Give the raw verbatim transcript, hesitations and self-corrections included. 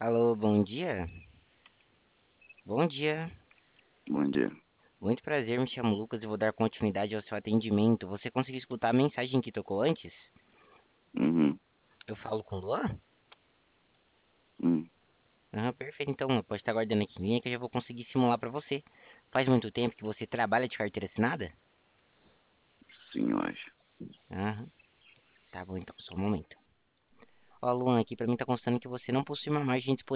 Alô, bom dia? Bom dia. Bom dia. Muito prazer, me chamo Lucas e vou dar continuidade ao seu atendimento. Você conseguiu escutar a mensagem que tocou antes? Uhum. Eu falo com o Luan? Hum. Aham, perfeito. Então, pode estar aguardando aqui em linha que eu já vou conseguir simular para você. Faz muito tempo que você trabalha de carteira assinada? Sim, eu acho. Aham, tá bom então, só um momento. Ó, Luan, aqui para mim tá constando que você não possui uma margem disponível.